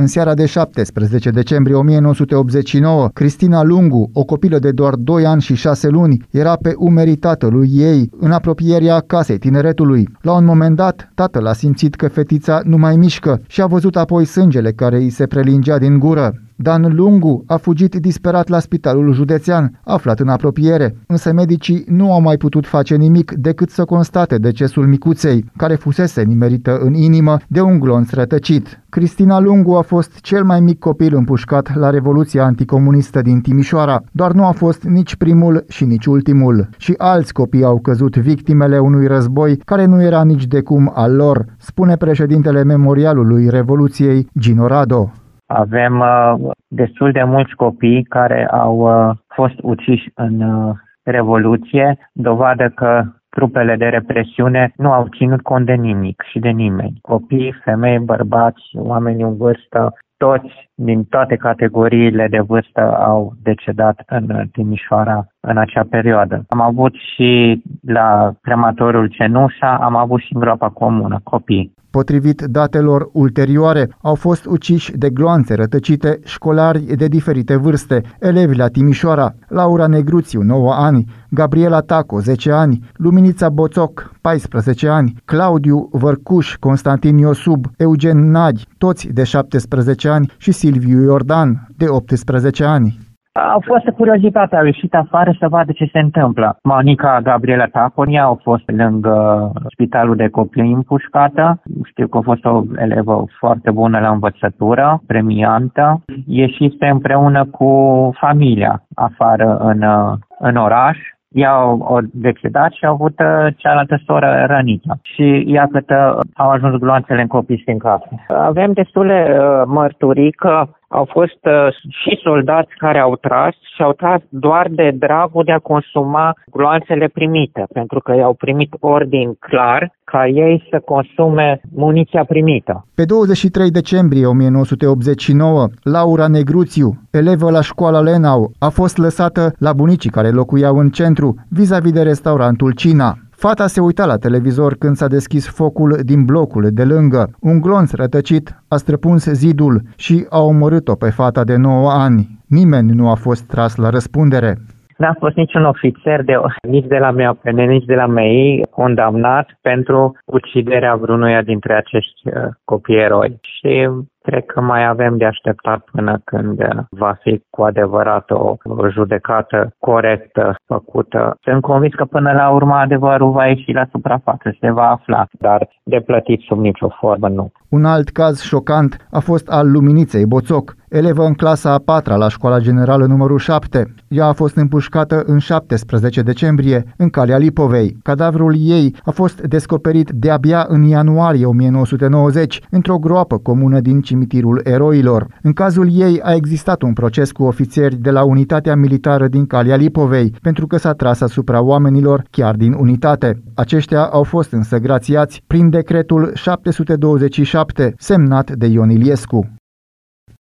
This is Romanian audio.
În seara de 17 decembrie 1989, Cristina Lungu, o copilă de doar 2 ani și 6 luni, era pe umerii tatălui ei, în apropierea casei tineretului. La un moment dat, tatăl a simțit că fetița nu mai mișcă și a văzut apoi sângele care îi se prelingea din gură. Dan Lungu a fugit disperat la spitalul județean, aflat în apropiere, însă medicii nu au mai putut face nimic decât să constate decesul micuței, care fusese nimerită în inimă de un glonț rătăcit. Cristina Lungu a fost cel mai mic copil împușcat la Revoluția anticomunistă din Timișoara, doar nu a fost nici primul și nici ultimul. Și alți copii au căzut victimele unui război care nu era nici de cum al lor, spune președintele Memorialului Revoluției, Gino Rado. Avem destul de mulți copii care au fost uciși în Revoluție, dovadă că trupele de represiune nu au ținut cont de nimic și de nimeni. Copii, femei, bărbați, oameni în vârstă, toți din toate categoriile de vârstă au decedat în Timișoara în acea perioadă. Am avut și la crematoriul Cenușa, am avut și în groapa comună copii. Potrivit datelor ulterioare, au fost uciși de gloanțe rătăcite școlari de diferite vârste, elevi la Timișoara: Laura Negruțiu, 9 ani, Gabriela Taco, 10 ani, Luminița Boțoc, 14 ani, Claudiu Vărcuș, Constantin Iosub, Eugen Nagi, toți de 17 ani, și Silviu Iordan, de 18 ani. Au fost curiozitatea, au ieșit afară să vadă ce se întâmplă. Monica Gabriela Taconia au fost lângă spitalul de copii împușcată. Știu că a fost o elevă foarte bună la învățătură, premiantă. Ieșise împreună cu familia afară în oraș. Ea au decedat și au avut cealaltă soră rănită. Și iată au ajuns gloanțele în copii în casă. Avem destule mărturii că au fost și soldați care au tras și au tras doar de dragul de a consuma gloanțele primite, pentru că i-au primit ordin clar ca ei să consume muniția primită. Pe 23 decembrie 1989, Laura Negruțiu, elevă la școala Lenau, a fost lăsată la bunicii care locuiau în centru, vis-a-vis de restaurantul Cina. Fata se uita la televizor când s-a deschis focul din blocul de lângă. Un glonț rătăcit a străpuns zidul și a omorât-o pe fata de 9 ani. Nimeni nu a fost tras la răspundere. N-a fost niciun ofițer, nici de la MEOPN, nici de la MEI, condamnat pentru uciderea vreunuia dintre acești copii eroi. Și cred că mai avem de așteptat până când va fi cu adevărat o judecată corectă făcută. Sunt convins că până la urmă adevărul va ieși la suprafață, se va afla, dar de plătit sub nicio formă nu. Un alt caz șocant a fost al Luminiței Boțoc, elevă în clasa a 4-a la școala generală numărul 7. Ea a fost împușcată în 17 decembrie în Calea Lipovei. Cadavrul ei a fost descoperit de-abia în ianuarie 1990 într-o groapă comună din cimitirul eroilor. În cazul ei a existat un proces cu ofițeri de la unitatea militară din Calea Lipovei pentru că s-a tras asupra oamenilor chiar din unitate. Aceștia au fost însă grațiați prin decretul 727 semnat de Ion Iliescu.